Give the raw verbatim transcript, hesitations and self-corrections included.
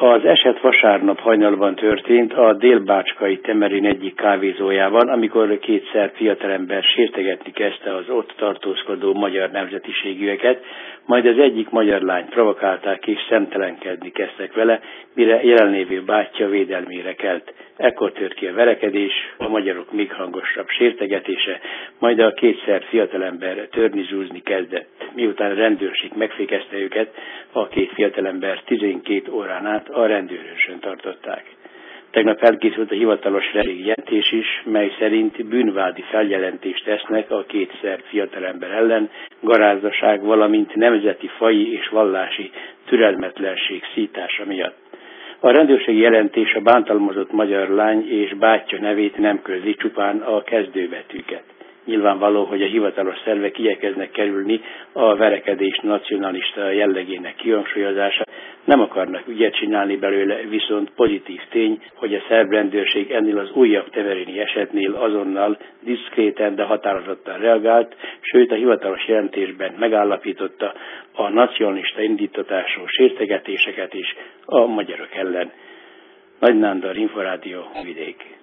Az eset vasárnap hajnalban történt a Dél-Bácskai Temerin egyik kávézójában, amikor két szerb fiatalember sértegetni kezdte az ott tartózkodó magyar nemzetiségűeket, majd az egyik magyar lányt provokálták és szemtelenkedni kezdtek vele, mire jelenlévő bátyja védelmére kelt. Ekkor tört ki a verekedés, a magyarok még hangosabb sértegetése, majd a két szerb fiatalember törni-zúzni kezdett. Miután a rendőrség megfékezte őket, a két fiatalember tizenkét órán át a rendőrőrsön tartották. Tegnap elkészült a hivatalos jelentés is, mely szerint bűnvádi feljelentést tesznek a két szerb fiatalember ellen, garázdaság, valamint nemzeti, faji és vallási türelmetlenség szítása miatt. A rendőrségi jelentés a bántalmazott magyar lány és bátyja nevét nem közli, csupán a kezdőbetűket. Nyilvánvaló, hogy a hivatalos szervek igyekeznek kerülni a verekedés nacionalista jellegének kihangsúlyozását, nem akarnak ügyet csinálni belőle, viszont pozitív tény, hogy a szerb rendőrség ennél az újabb temerini esetnél azonnal, diszkréten, de határozottan reagált, sőt a hivatalos jelentésben megállapította a nacionalista indítatású sértegetéseket is a magyarok ellen. Nagy Nándor, Inforádió, Vidék.